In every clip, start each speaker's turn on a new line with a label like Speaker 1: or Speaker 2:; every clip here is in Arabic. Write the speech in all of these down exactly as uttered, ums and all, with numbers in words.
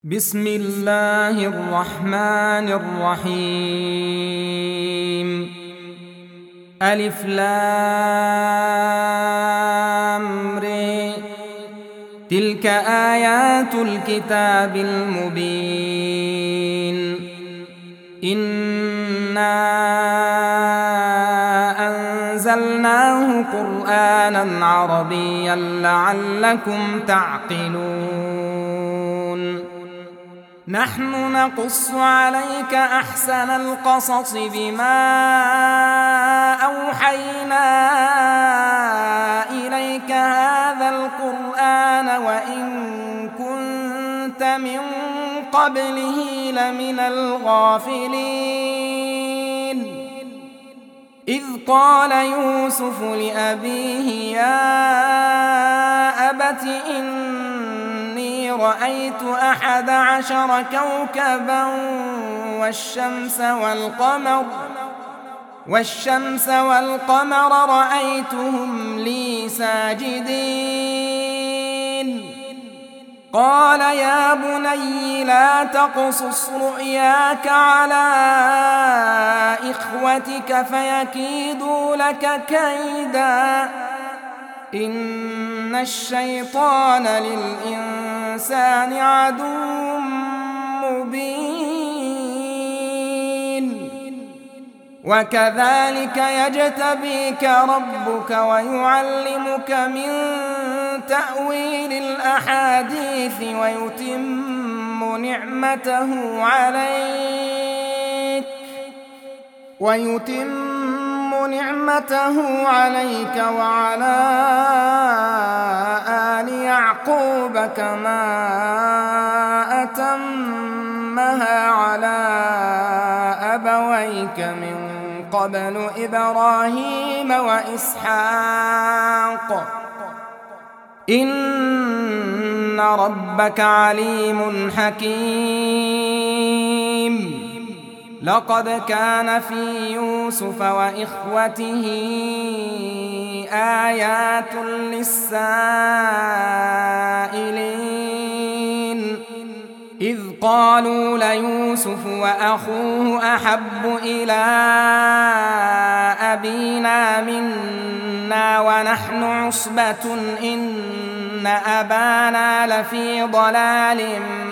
Speaker 1: بسم الله الرحمن الرحيم. ألف لام ر. تلك آيات الكتاب المبين. إنا أنزلناه قرآنا عربيا لعلكم تعقلون. نحن نقص عليك أحسن القصص بما أوحينا إليك هذا القرآن وإن كنت من قبله لمن الغافلين. إذ قال يوسف لأبيه يا أبت إني رأيت أحد عشر كوكبا والشمس والقمر والشمس والقمر رأيتهم لي ساجدين. قال يا بني لا تقصص رؤياك على إخوتك فيكيدوا لك كيدا إن الشيطان للإنسان عدو مبين. وكذلك يجتبيك ربك ويعلمك من تأويل الأحاديث ويتم نعمته عليك ويتم نعمته عليك وعلى آل يعقوب كما أتمها على أبويك من قبل إبراهيم وإسحاق إن ربك عليم حكيم. لقد كان في يوسف وإخوته آيات للسائلين إذ قالوا ليوسف وأخوه أحب إلى أبينا منا ونحن عصبة إن أبانا لفي ضلال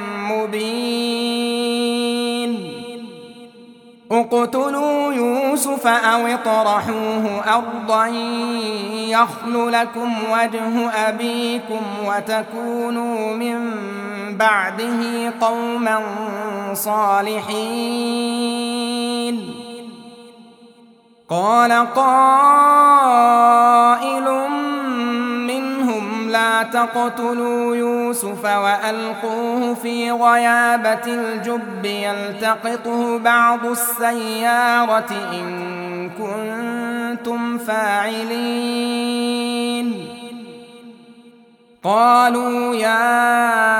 Speaker 1: مبين. اقتلوا يوسف أو اطرحوه أرضا يخل لكم وجه أبيكم وتكونوا من بعده قوما صالحين. قال قائل منهم لا تقتلوا يوسف وألقوه في غيابة الجب يلتقطه بعض السيارة إن كنتم فاعلين. قالوا يا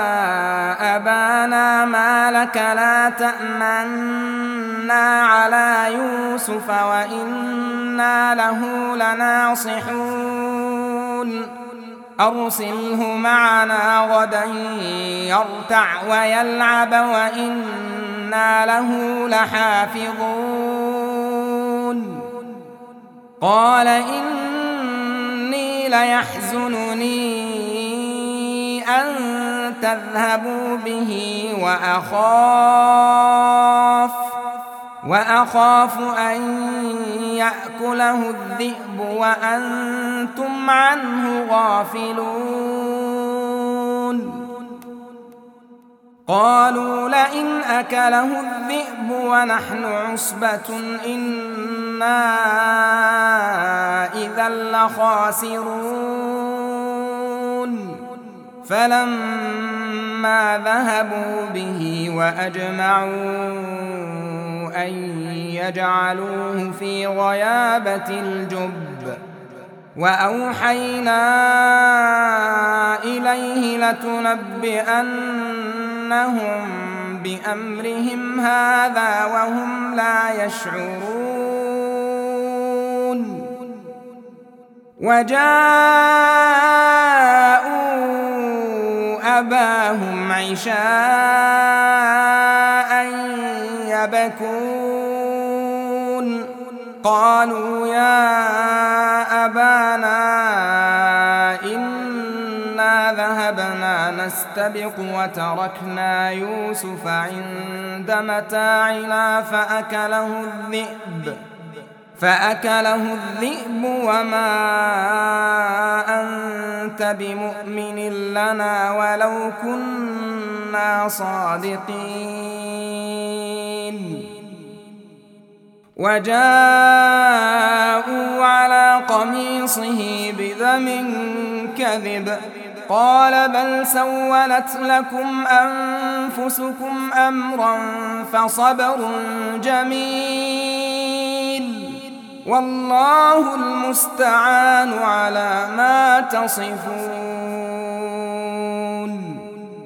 Speaker 1: أبانا ما لك لا تأمنا على يوسف وإنا له لناصحون. أرسله معنا غدا يرتع ويلعب وإنا له لحافظون. قال إني ليحزنني أن تذهبوا به وأخاف وأخاف أن يأكله الذئب وأنتم عنه غافلون. قالوا لئن أكله الذئب ونحن عصبة إنا إذا لخاسرون. فلما ذهبوا به وأجمعوا أن يجعلوه في غيابة الجب وأوحينا إليه لتنبئنهم بأمرهم هذا وهم لا يشعرون. وجاءوا أباهم عشاء يبكون قالوا يا أبانا إنا ذهبنا نستبق وتركنا يوسف عند متاعنا فأكله الذئب فأكله الذئب وما أنت بمؤمن لنا ولو كنا صادقين وجاءوا على قميصه بدم كذب قال بل سولت لكم أنفسكم أمرا فصبر جميل والله المستعان على ما تصفون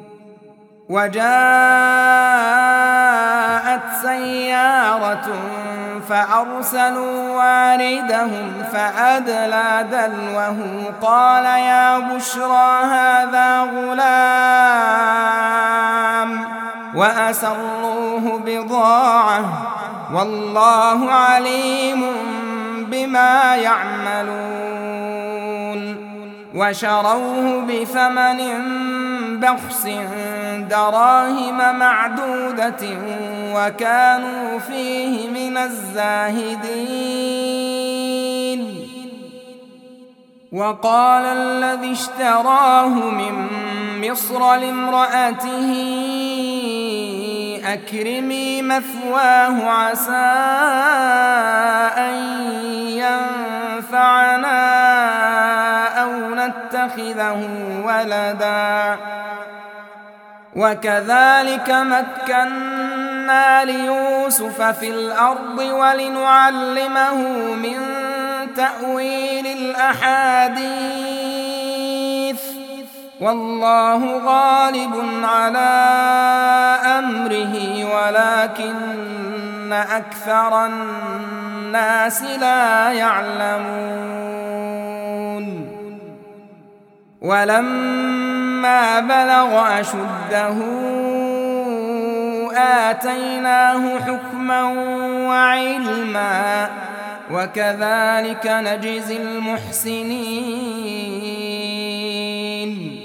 Speaker 1: وجاءت سيارة فأرسلوا واردهم فأدلى دلوه قال يا بشرى هذا غلام وأسروه بضاعة والله عليم بما يعملون وشروه بثمن بخس دراهم معدودة وكانوا فيه من الزاهدين وقال الذي اشتراه من مصر لامرأته أكرمي مثواه عسى أن ينفعنا أو نتخذه ولدا وكذلك مكنا ليوسف في الأرض ولنعلمه من تأويل الأحاديث والله غالب على أمره ولكن أكثر الناس لا يعلمون ولما بلغ أشده آتيناه حكما وعلما وكذلك نجزي المحسنين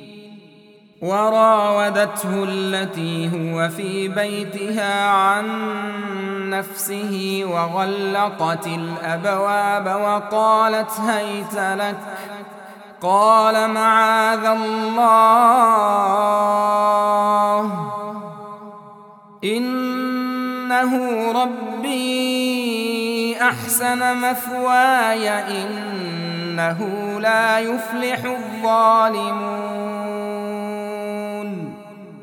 Speaker 1: وراودته التي هو في بيتها عن نفسه وغلقت الأبواب وقالت هيت لك قال معاذ الله إنه ربي أحسن مثواي إنه لا يفلح الظالمون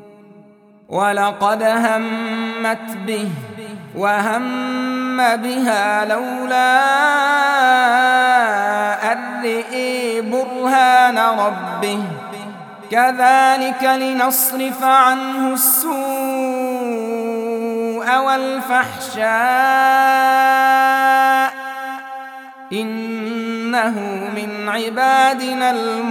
Speaker 1: ولقد همت به وهم بها لولا أن رئي برهان ربه كذلك لنصرف عنه السوء والفحشاء إنه من عبادنا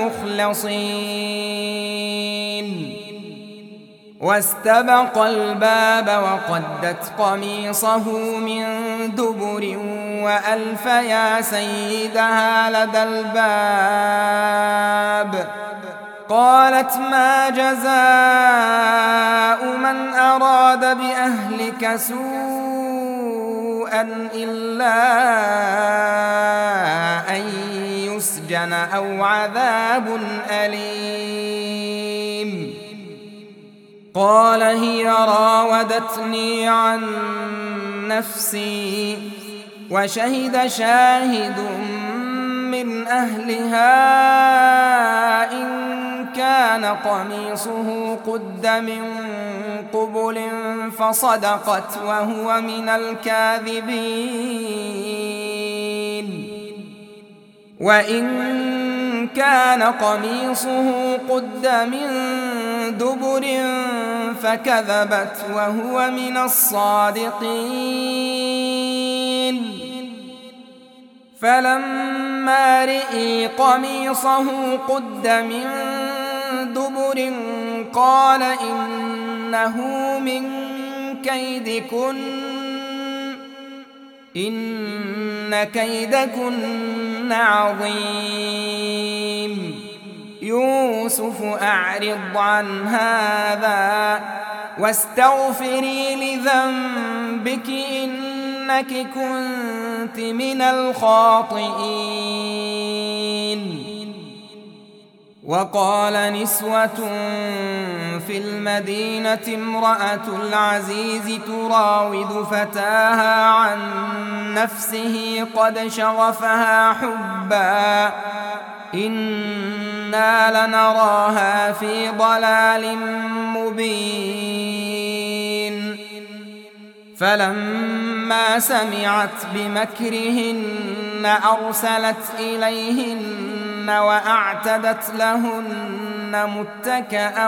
Speaker 1: المخلصين واستبق الباب وقدت قميصه من دبر وألف يا سيدها لدى الباب قالت ما جزاء من أراد بأهلك سوءا إلا أن يسجن أو عذاب أليم قال هي راودتني عن نفسي وشهد شاهد من أهلها إن كان قميصه قد من قبل فصدقت وهو من الكاذبين وإن كان قميصه قد من دبر فكذبت وهو من الصادقين فلما رئي قميصه قد من دبر قال إنه من كيدكن إن كيدكن عظيم يوسف أعرض عن هذا واستغفري لذنبك إنك كنت من الخاطئين. وقال نسوة في المدينة امرأة العزيز تراود فتاها عن نفسه قد شغفها حبا إنا لنراها في ضلال مبين. فلما سمعت بمكرهن أرسلت إليهن وأعتدت لهن متكئا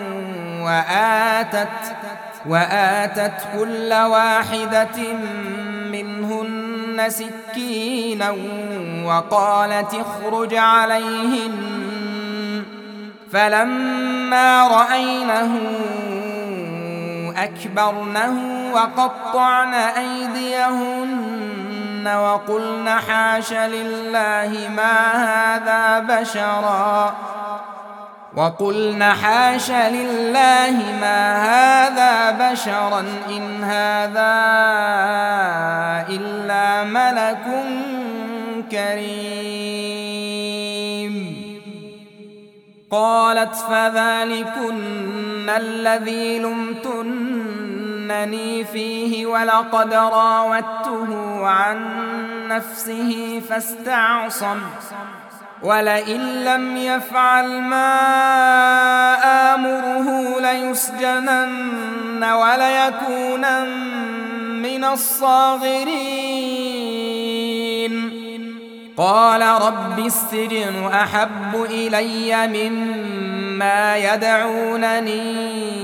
Speaker 1: وآتت, وآتت كل واحدة منهن سكينا وقالت اخرج عليهن. فلما رأينه أكبرنه وقطعن أيديهن وقلن حاش لله ما هذا بشرا وقلن حاش لله ما هذا بشرا إن هذا إلا ملك كريم. قالت فذلكن الذي لمتنني فيه ولقد راودته عن نفسه فاستعصم ولئن لم يفعل ما آمره ليسجنن وليكونن من الصاغرين. قال رب السجن أحب إلي مما يدعونني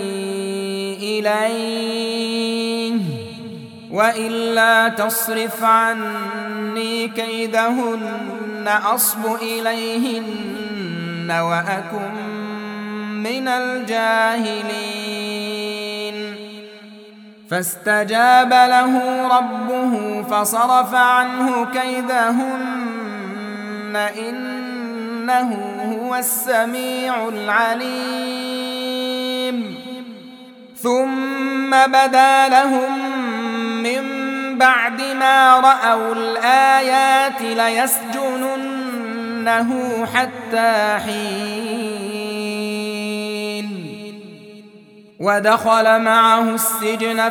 Speaker 1: إليه وإلا تصرف عني كيدهن أصب إليهن وأكن من الجاهلين. فاستجاب له ربه فصرف عنه كيدهن إنه هو السميع العليم. ثم بدا لهم من بعد ما رأوا الآيات ليسجننه حتى حين. ودخل معه السجن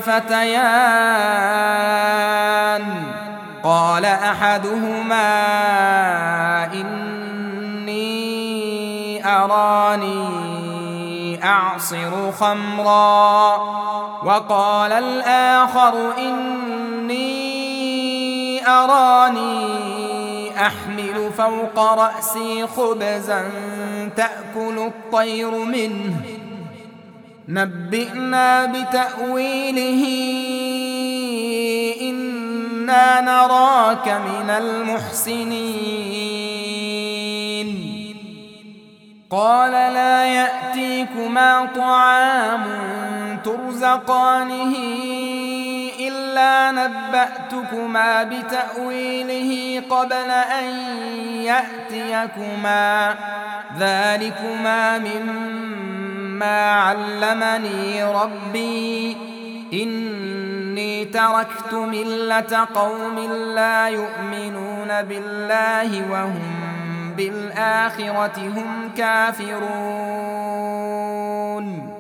Speaker 1: فتيان قال أحدهما إني أراني أعصر خمرا وقال الآخر إني أراني أحمل فوق رأسي خبزا تأكل الطير منه نبئنا بتأويله إنا نراك من المحسنين. قال لا يأتيكما طعام ترزقانه إلا نبأتكما بتأويله قبل أن يأتيكما ذلكما مما علمني ربي إني تركت ملة قوم لا يؤمنون بالله وهم بالآخرة هم كافرون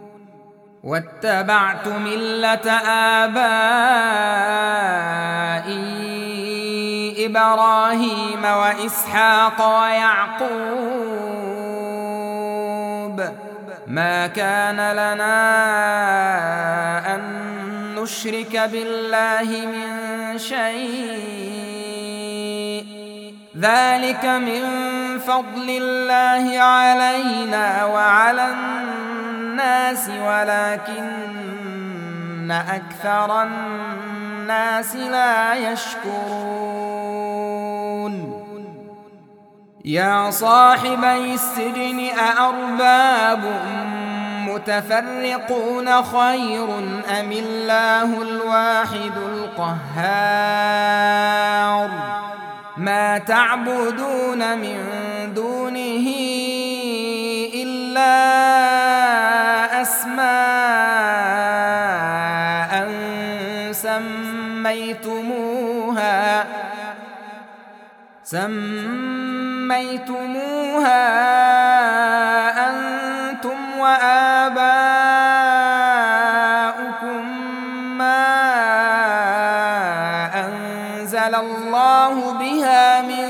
Speaker 1: واتبعت ملة آبائي إبراهيم وإسحاق ويعقوب ما كان لنا أن نشرك بالله من شيء ذلك من فضل الله علينا وعلى الناس ولكن أكثر الناس لا يشكرون. يا صاحبي السجن أأرباب متفرقون خير أم الله الواحد القهار ما تعبدون من دونه إلا أسماء سميتموها سميتموها أنتم وآباؤكم ما أنزل الله بها من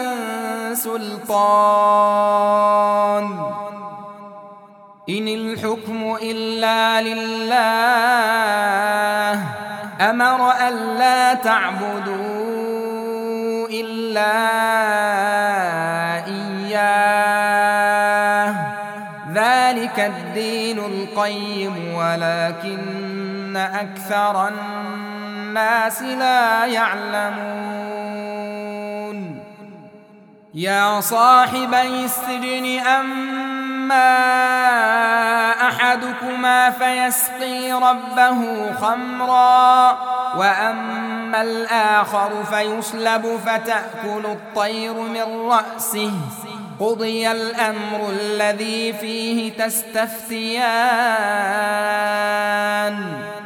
Speaker 1: سلطان إن الحكم إلا لله أمر ألا تعبدوا إلا إياه ذلك الدين القيم ولكن أكثر الناس لا يعلمون يا صاحبي السجن أما أحدكما فيسقي ربه خمرا وأما الآخر فيصلب فتأكل الطير من رأسه قضي الأمر الذي فيه تستفتيان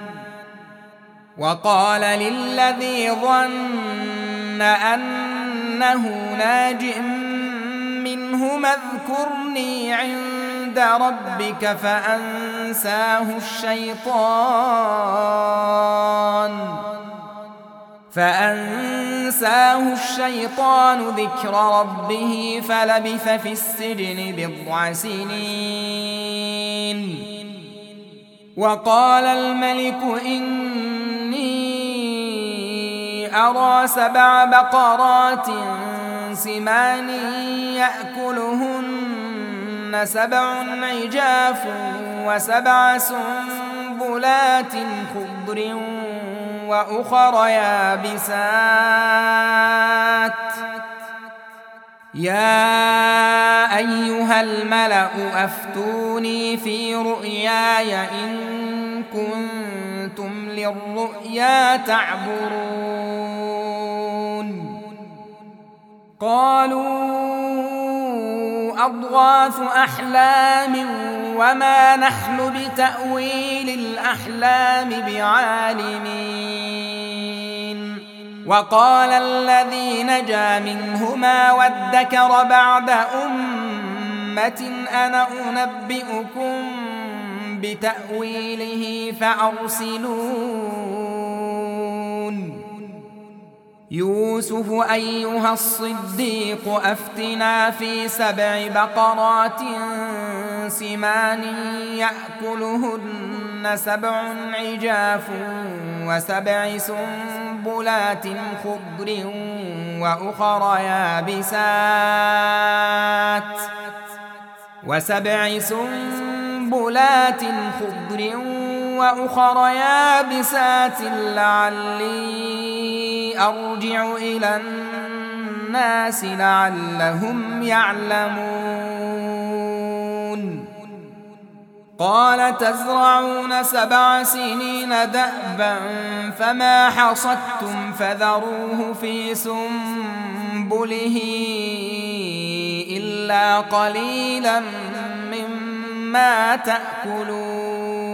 Speaker 1: وقال للذي ظن أنه ناج منهما اذكرني عند ربك فأنساه الشيطان فأنساه الشيطان ذكر ربه فلبث في السجن بضع سنين وقال الملك إني أرى سبع بقرات سمان يأكلهن سبع عجاف وسبع سنبلات خضر وأخر يابسات يا أيها الملأ أفتوني في رؤياي إن كنتم للرؤيا تعبرون قالوا أضغاث أحلام وما نحن بتأويل الأحلام بعالمين وقال الذي نجا منهما وادكر بعد أمة أنا أنبئكم بتأويله فأرسلون يوسف أيها الصديق أفتنا في سبع بقرات سمان يأكلهن سبع عجاف وسبع سنبلات خضر وأخر يابسات وسبع سنبلات خضر وأخر يابسات لعلي أرجع إلى الناس لعلهم يعلمون قال تزرعون سبع سنين دأبا فما حصدتم فذروه في سنبله إلا قليلا مما تأكلون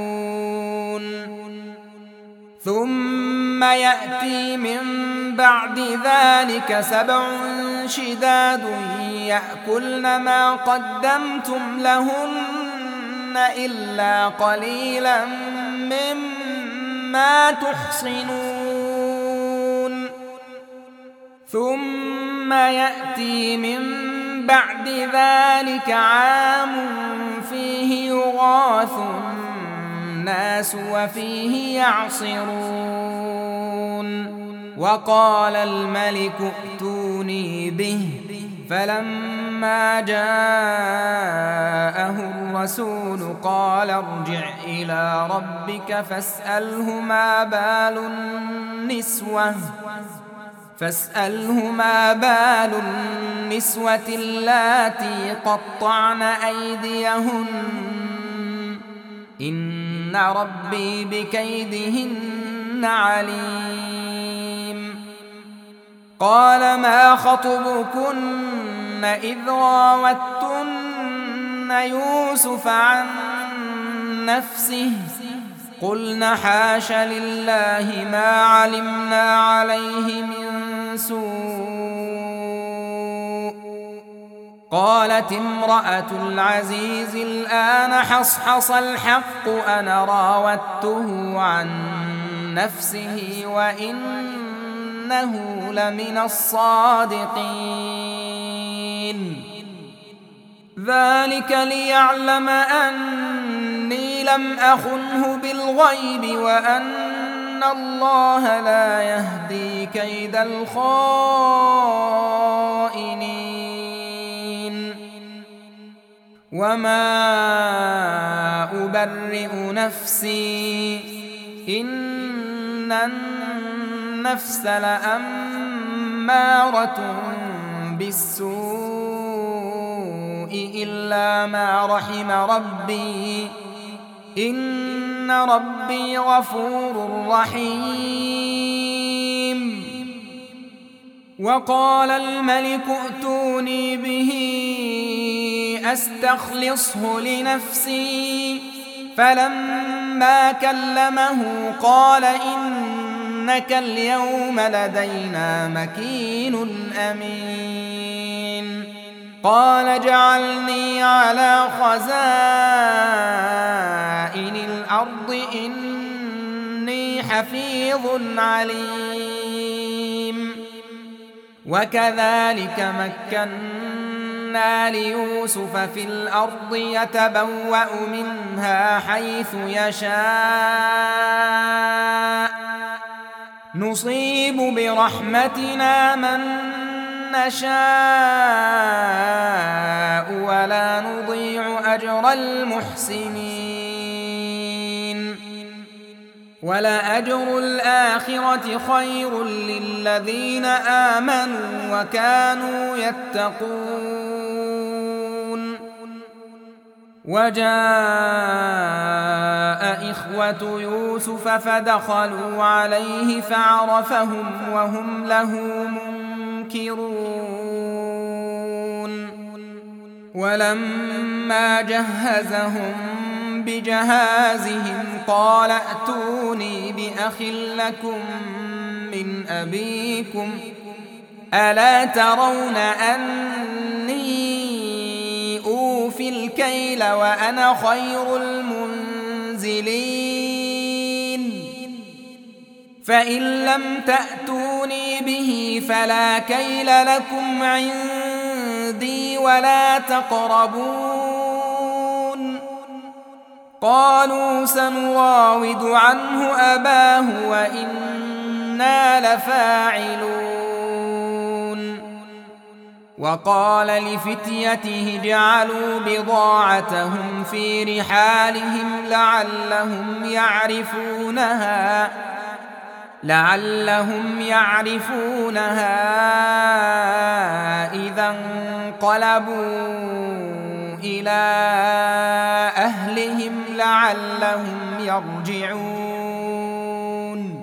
Speaker 1: ثم يأتي من بعد ذلك سبع شداد يأكلن ما قدمتم لهن إلا قليلا مما تحصنون ثم يأتي من بعد ذلك عام فيه يغاث الناس وفيه يعصرون وقال الملك ائتوني به فلما جاءه الرسول قال ارجع إلى ربك فاسأله ما بال النسوة فاسأله ما بال النسوة اللاتي قطعن أيديهن إن ربي بكيدهن عليم. قال ما خطبكن إذ راوتن يوسف عن نفسه قلن حاش لله ما علمنا عليه من سوء. قالت امرأة العزيز الآن حصحص الحق أنا راودته عن نفسه وإنه لمن الصادقين. ذلك ليعلم أني لم أخنه بالغيب وأن الله لا يهدي كيد الخائنين. وما أبرئ نفسي إن النفس لأمارة بالسوء إلا ما رحم ربي إن ربي غفور رحيم. وقال الملك ائتوني به أستخلصه لنفسي فلما كلمه قال إنك اليوم لدينا مكين أمين. قال جعلني على خزائن الأرض إني حفيظ عليم. وكذلك مكنا ليوسف في الأرض يتبوأ منها حيث يشاء نصيب برحمتنا من نشاء ولا نضيع أجر المحسنين. ولأجر الآخرة خير للذين آمنوا وكانوا يتقون. وجاء إخوة يوسف فدخلوا عليه فعرفهم وهم له منكرون. ولما جهزهم بجهازهم قال ائتوني بأخ لكم من أبيكم ألا ترون أني أوفي الكيل وأنا خير المنزلين. فإن لم تأتوني به فلا كيل لكم عندي ولا تقربون. قالوا سنراود عنه أباه وإنا لفاعلون. وقال لفتيته اجعلوا بضاعتهم في رحالهم لعلهم يعرفونها لعلهم يعرفونها إذا انقلبوا إلى أهلهم لعلهم يرجعون.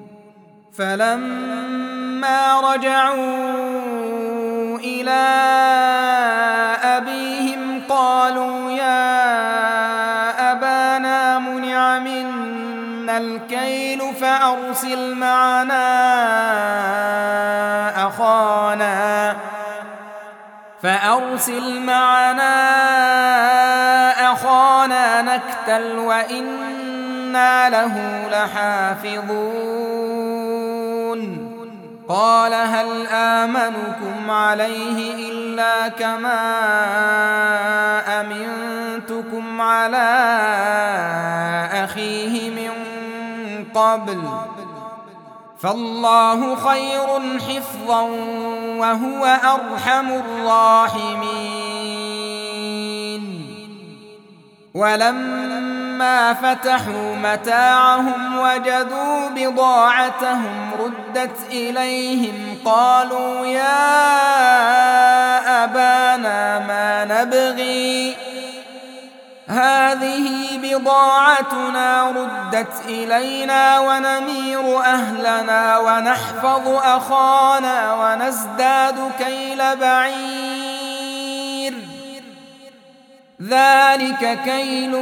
Speaker 1: فلما رجعوا إلى أبيهم قالوا يا أبانا منع منا الكيل فأرسل معنا أخانا فأرسل معنا أخانا نكتل وإنا له لحافظون. قال هل آمنكم عليه إلا كما أمنتكم على أخيه من قبل فالله خير حفظا وهو أرحم الراحمين. ولما فتحوا متاعهم وجدوا بضاعتهم ردت إليهم قالوا يا أبانا ما نبغي هذه بضاعتنا ردت إلينا ونمير أهلنا ونحفظ أخانا ونزداد كيل بعير ذلك كيل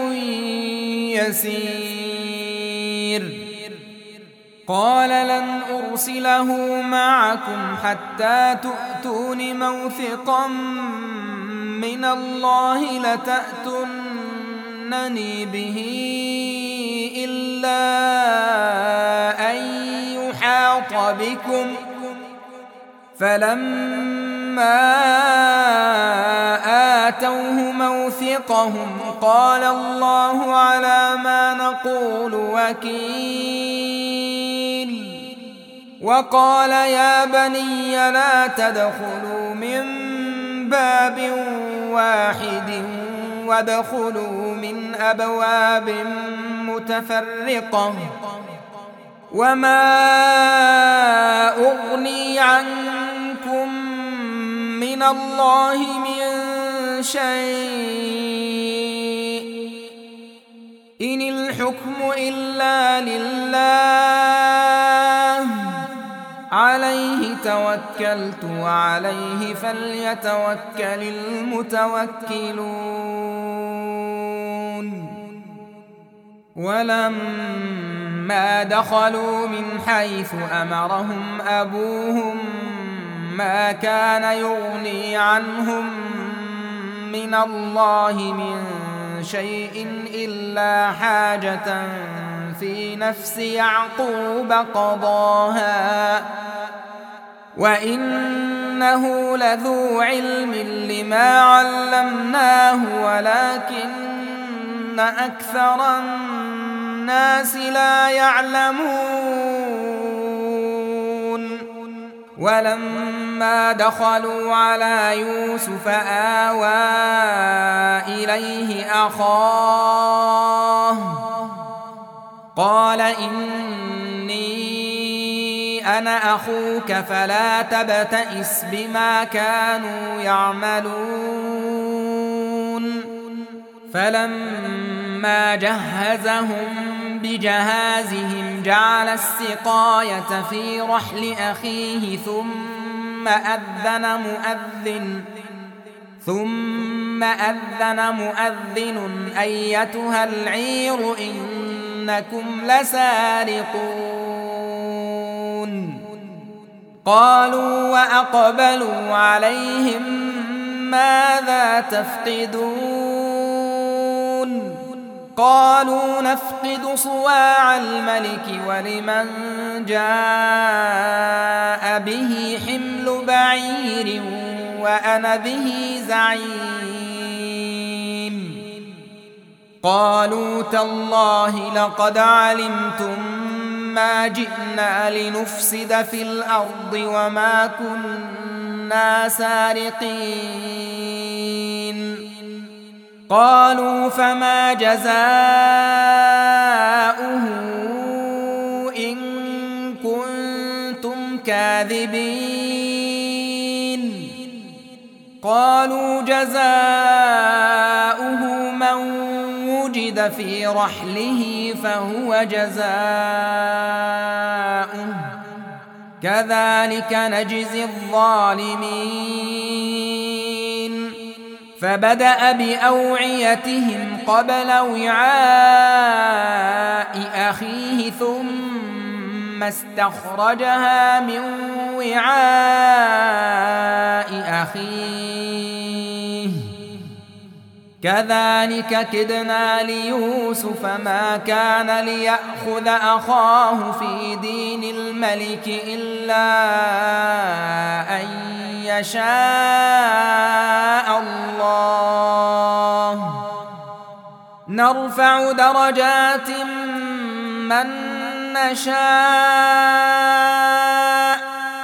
Speaker 1: يسير قال لن أرسله معكم حتى تؤتون موثقا من الله لتأتونني به إلا أن يحاط بكم فلما آتوه موثقهم قال الله على ما نقول وكيل وقال يا بني لا تدخلوا من باب واحد وادخلوا من أبواب متفرقة وما أغني عنكم من الله من شيء إن الحكم إلا لله عليه توكلت وعليه فليتوكل المتوكلون ولما دخلوا من حيث أمرهم أبوهم ما كان يغني عنهم من الله من شيء إلا حاجة في نفس يعقوب قضاها وإنه لذو علم لما علمناه ولكن أكثر الناس لا يعلمون ولما دخلوا على يوسف آوى إليه أخاه قال إني أنا أخوك فلا تبتئس بما كانوا يعملون فلما جهزهم بجهازهم جعل السقاية في رحل أخيه ثم أذن مؤذن ثم أذن مؤذن أيتها العير إنكم لسارقون قالوا وأقبلوا عليهم ماذا تفقدون قالوا نفقد صواع الملك ولمن جاء به حمل بعير وأنا به زعيم قالوا تالله لقد علمتم ما جئنا لنفسد في الأرض وما كنا سارقين قالوا فما جزاؤه إن كنتم كاذبين قالوا جزاؤه من وجد في رحله فهو جزاؤه كذلك نجزي الظالمين فبدأ بأوعيتهم قبل وعاء أخيه ثم استخرجها من وعاء أخيه كذلك كدنا ليوسف ما كان ليأخذ أخاه في دين الملك إلا أن يشاء الله نرفع درجات من نشاء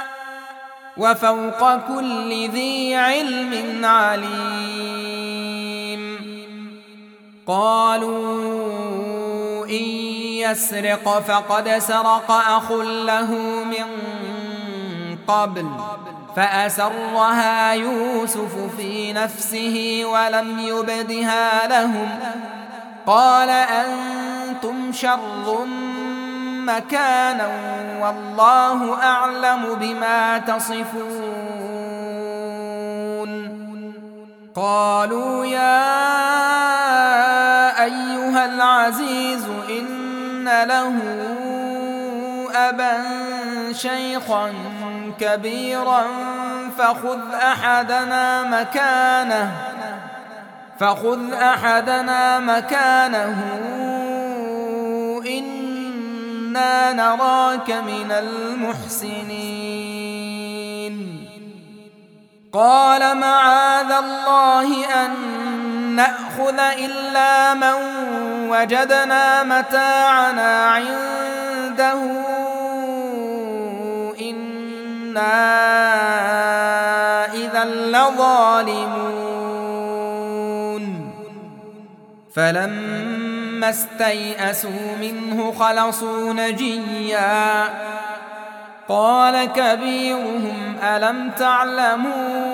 Speaker 1: وفوق كل ذي علم عليم قالوا إن يسرق فقد سرق أخ له من قبل فأسرها يوسف في نفسه ولم يبدها لهم قال أنتم شر مكانا والله أعلم بما تصفون قالوا يا أيها العزيز إن له أبا شيخا كبيرا فخذ أحدنا مكانه فخذ أحدنا مكانه إنا نراك من المحسنين قال معاذ الله أن نأخذ إلا من وجدنا متاعنا عنده إنا إذا لظالمون فلما استيئسوا منه خلصوا نجيا قال كبيرهم ألم تعلموا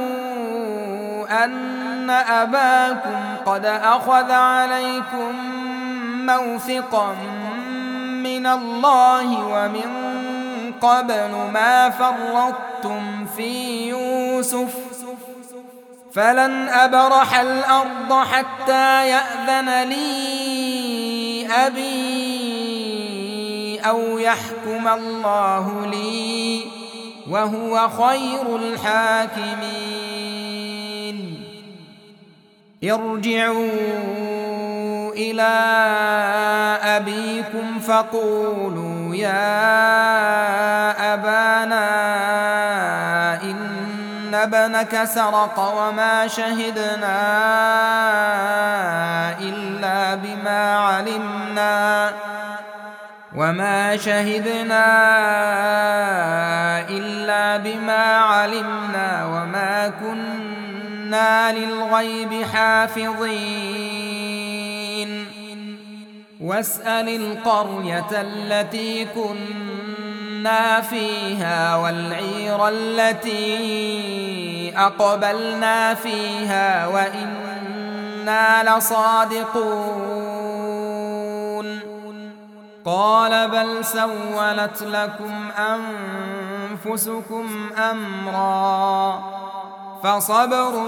Speaker 1: أن أباكم قد أخذ عليكم موثقا من الله ومن قبل ما فرطتم في يوسف فلن أبرح الأرض حتى يأذن لي أبي أو يحكم الله لي وهو خير الحاكمين ارجعوا إلى أبيكم فقولوا يا أبانا إن ابنك سرق وما شهدنا إلا بما علمنا وما شهدنا إلا بما علمنا وما كنا للغيب حافظين واسأل القرية التي كنا فيها والعير التي أقبلنا فيها وإنا لصادقون قال بل سولت لكم أنفسكم أمرا فصبر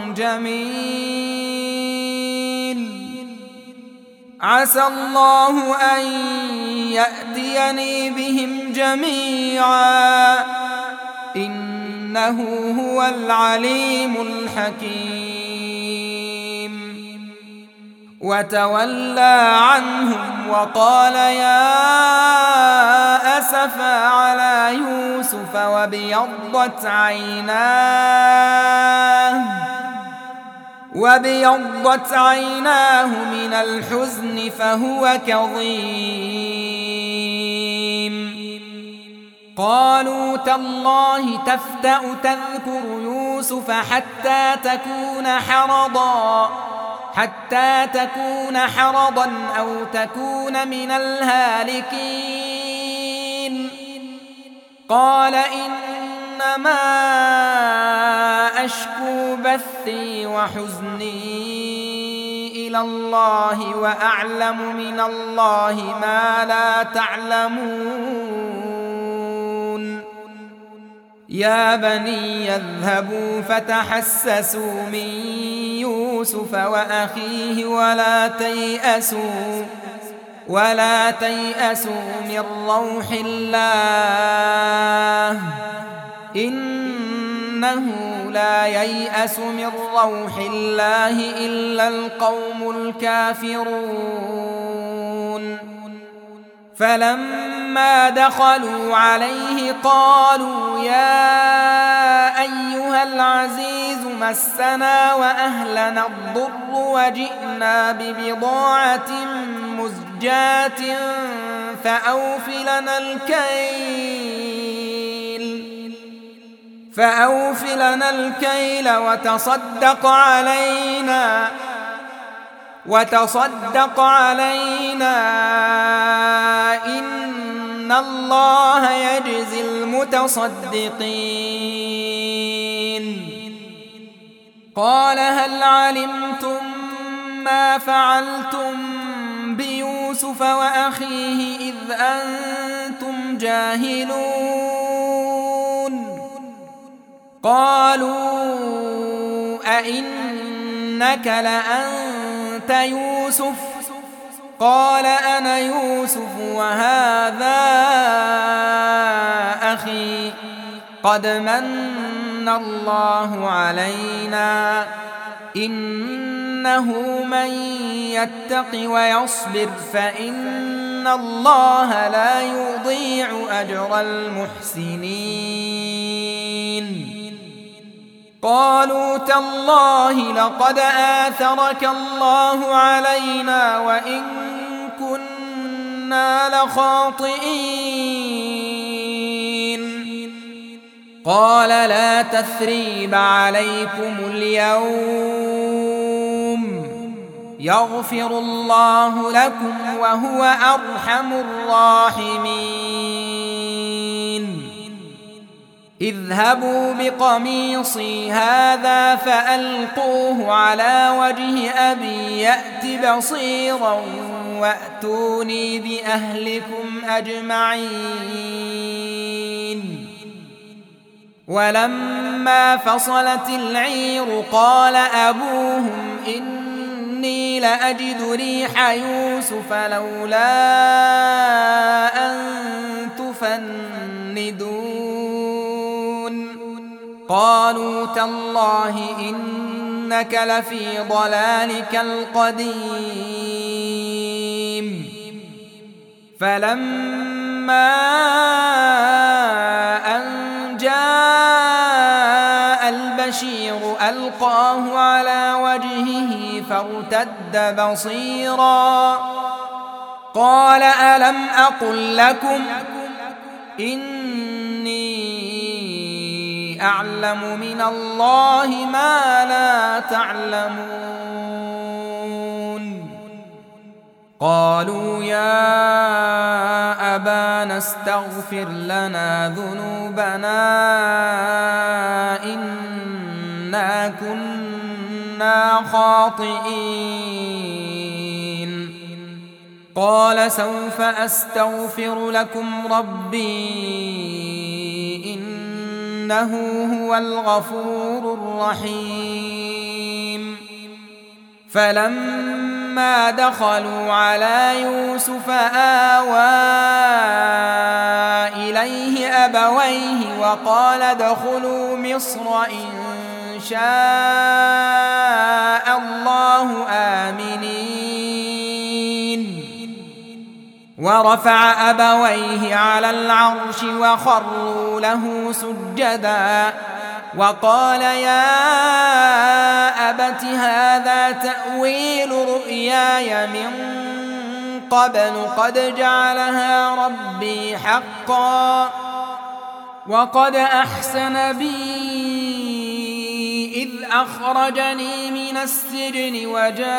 Speaker 1: جميل عسى الله أن يأتيني بهم جميعا إنه هو العليم الحكيم وتولى عنهم وقال يا أسفا على يوسف وابيضت عيناه وابيضت عيناه من الحزن فهو كظيم قالوا تالله تفتأ تذكر يوسف حتى تكون حرضا حتى تكون حرضا أو تكون من الهالكين قال إنما أشكو بثي وحزني إلى الله وأعلم من الله ما لا تعلمون يا بني اذهبوا فتحسسوا من يوسف وأخيه ولا تيأسوا ولا تيأسوا من روح الله إنه لا ييأس من روح الله إلا القوم الكافرون فلما دخلوا عليه قالوا يا أيها العزيز مسنا وأهلنا الضر وجئنا ببضاعة مزجاة فأوفلنا الكيل فأوفلنا الكيل وتصدق علينا وتصدق علينا إن الله يجزي المتصدقين قال هل علمتم ما فعلتم يوسف وأخيه إذ أنتم جاهلون قالوا أئنك لأنت يوسف قال أنا يوسف وهذا أخي قد من الله علينا إنه من يتق ويصبر فإن الله لا يضيع أجر المحسنين قالوا تالله لقد آثرك الله علينا وإن كنا لخاطئين قال لا تثريب عليكم اليوم يغفر الله لكم وهو أرحم الراحمين اذهبوا بقميصي هذا فألقوه على وجه أبي يأت بصيرا وأتوني بأهلكم أجمعين ولما فصلت العير قال أبوهم إني لأجد ريح يوسف لولا أن تفندون قالوا تالله إنك لفي ضلالك القديم فلما أن جاء البشير ألقاه على وجهه فارتد بصيرا قال ألم أقل لكم إني أعلم من الله ما لا تعلمون قالوا يا أبانا استغفر لنا ذنوبنا إنا كنا خاطئين قال سوف أستغفر لكم ربي إنه هو الغفور الرحيم فلما دخلوا على يوسف آوى إليه أبويه وقال ادخلوا مصر إن شاء الله آمنين ورفع أبويه على العرش وخروا له سجدا وقال يا أبت هذا تأويل رؤياي من قبل قد جعلها ربي حقا وقد أحسن بي إذ أخرجني من السجن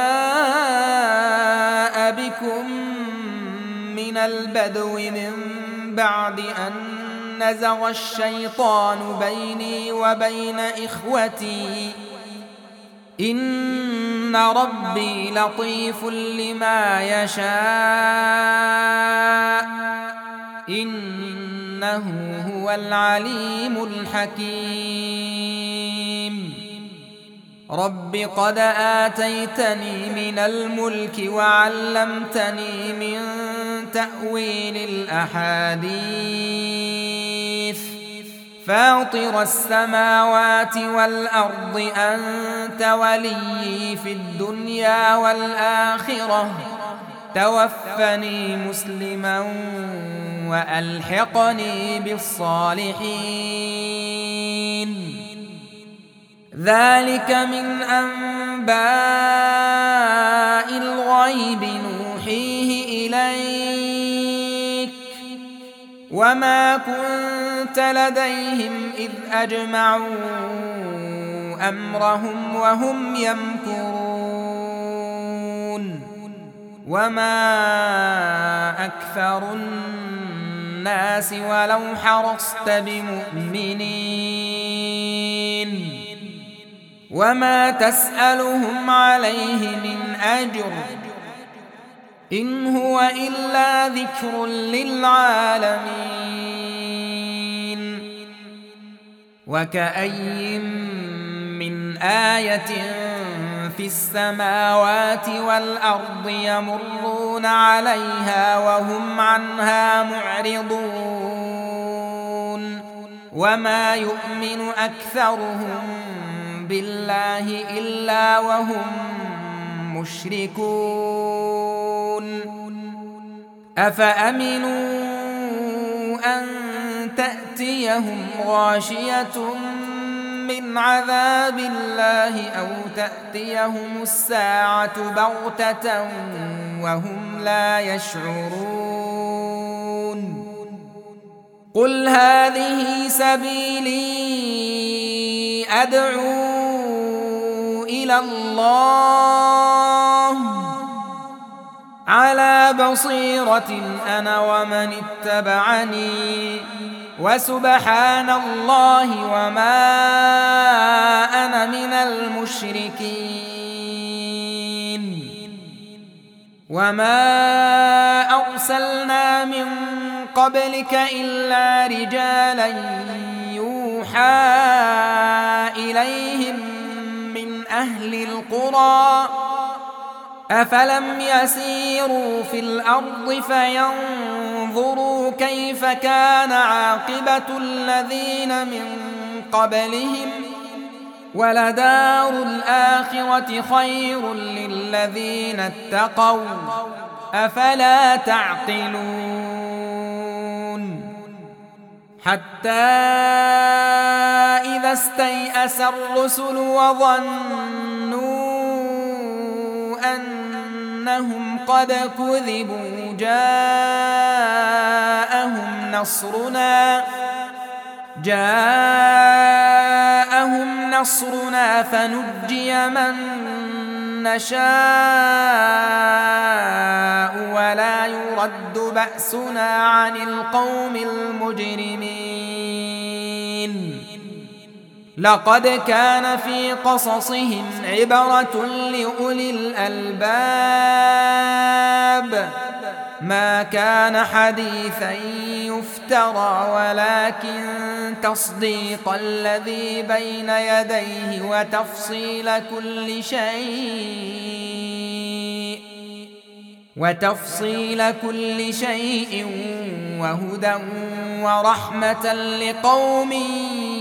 Speaker 1: وجاء بكم من البدو من بعد أن نزغ الشيطان بيني وبين إخوتي إن ربي لطيف لما يشاء إنه هو العليم الحكيم رب قد آتيتني من الملك وعلمتني من تأويل الأحاديث فاطر السماوات والأرض أنت وليي في الدنيا والآخرة توفني مسلما وألحقني بالصالحين ذلك من أنباء الغيب نوحيه إليك وما كنت لديهم إذ أجمعوا أمرهم وهم يمكرون وما أكثر الناس ولو حرصت بمؤمنين وما تسألهم عليه من أجر إن هو إلا ذكر للعالمين وكأي من آية في السماوات والأرض يمرون عليها وهم عنها معرضون وما يؤمن أكثرهم بالله إلا وهم مشركون أفأمنوا أن تأتيهم غاشية من عذاب الله أو تأتيهم الساعة بغتة وهم لا يشعرون قل هذه سبيلي أدعو إلى الله على بصيرة أنا ومن اتبعني وسبحان الله وما أنا من المشركين وما أرسلنا من قبلك إلا رجالا يوحى إليهم من أهل القرى أفلم يسيروا في الأرض فينظروا كيف كان عاقبة الذين من قبلهم ولدار الآخرة خير للذين اتقوا أفلا تعقلون حتى إذا استيأس الرسل وظنوا أنهم قد كذبوا جاءهم نصرنا جاءهم نصرنا فنجي من نشاء ولا يرد بأسنا عن القوم المجرمين لقد كان في قصصهم عبرة لأولي الألباب ما كان حديثا يفترى ولكن تصديق الذي بين يديه وتفصيل كل شيء وتفصيل كل شيء وهدى ورحمة لقوم